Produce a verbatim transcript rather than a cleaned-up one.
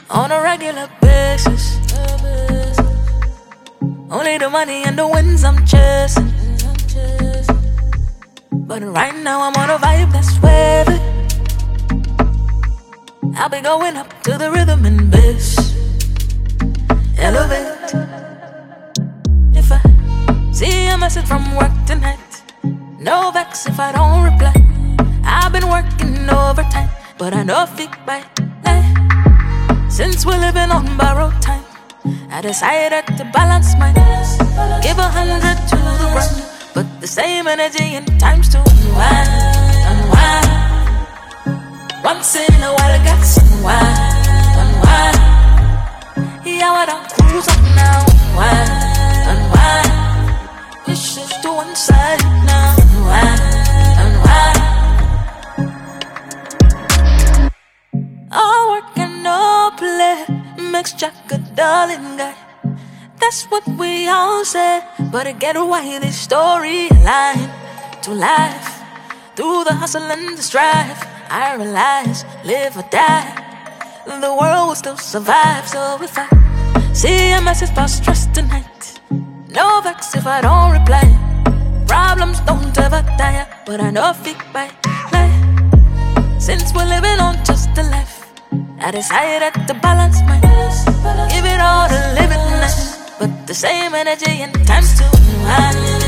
on a regular basis. Only the money and the wins I'm chasing. But right now I'm on a vibe that's wavy. I'll be going up to the rhythm and bass. Elevate. If I see a message from work tonight, no vex if I don't reply. I've been working overtime, but I know fit by night. Since we're living on borrowed time, I decided to balance my give a hundred to the run, but the same energy in times to unwind, unwind. Once in a while I got some wine, unwind. Yeah, I don't cruise up now, unwind, unwind. This is to one side now, unwind, unwind. All work and no play makes Jack a darling guy. That's what we all say, but I get why this storyline to life. Through the hustle and the strife, I realize, live or die, the world will still survive. So if I see a message about stress tonight, no vex if I don't reply. Problems don't ever die, but I know fit by life. Since we're living on just a life, I decided to balance my give it all to live it nice, but the same energy and times to unwind.